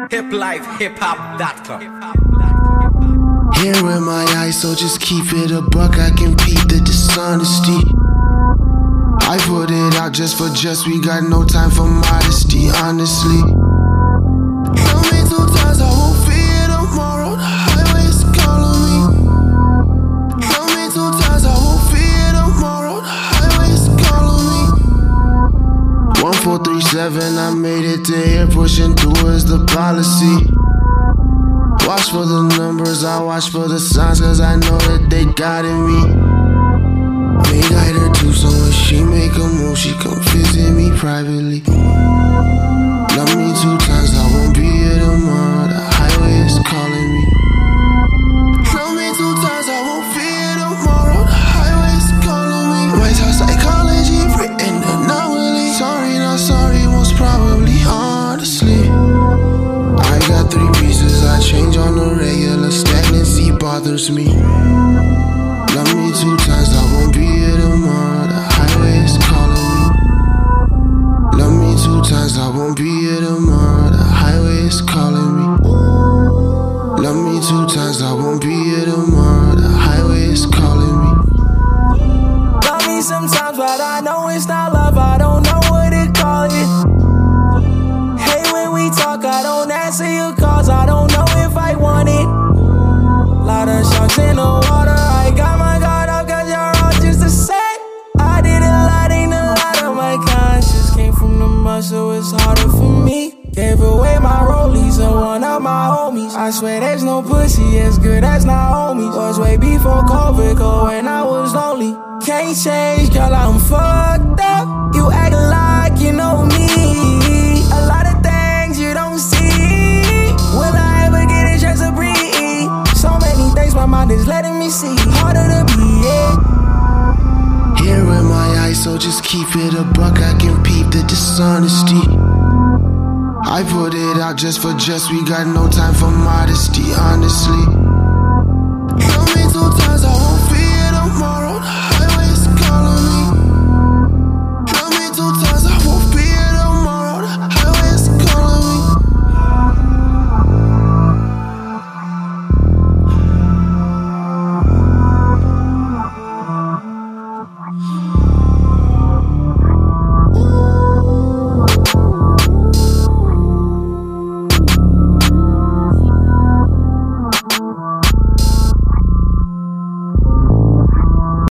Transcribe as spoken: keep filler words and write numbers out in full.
hip life hip hop dot com. Here in my eyes, so just keep it a buck. I can peep the dishonesty. I put it out just for just, we got no time for modesty, honestly. Tell me two times I won't be here tomorrow, the highway is calling me. Tell me two times I won't be here tomorrow, the highway is calling me. One four three seven, I made it to here, pushing through is the policy. Watch for the numbers, I watch for the signs, cause I know that they guiding me. May guide her too, so when she make a move, she come visit me privately. Love me two times, I won't be here tomorrow, the highway is calling me. Love me two times, I won't be here tomorrow, the highway is calling me. White House psychology, written anomaly. Sorry, not sorry, most probably, honestly. I got three pieces, I change on the regular, stagnancy bothers me. Love me two times, I won't be here tomorrow, the highway is calling me. Love me two times, I won't be here tomorrow, the highway is calling me. Love me two times, I won't be here tomorrow, the highway is calling me. Love me sometimes, but I know it's not love, I don't know what to call it. Hey, when we talk, I don't answer your calls, I don't know if I want it. Lot of sharks in the water, I got my guard up cause you're all just the same. I did a lot, ain't a lot of my conscience came from the mud, so it's harder for me. Gave away my rollies to one of my homies. I swear there's no pussy as good as Naomi. Was way before COVID, go when I was lonely. Can't change, girl, I'm fucked up. You act like you know me. A lot of things you don't see. Will I ever get a chance to breathe? So many things my mind is letting me see. Harder to be, yeah. Here in my eyes, so just keep it a buck. I can peep the dishonesty. I put it out just for just, we got no time for modesty, honestly. Tell me two times I won't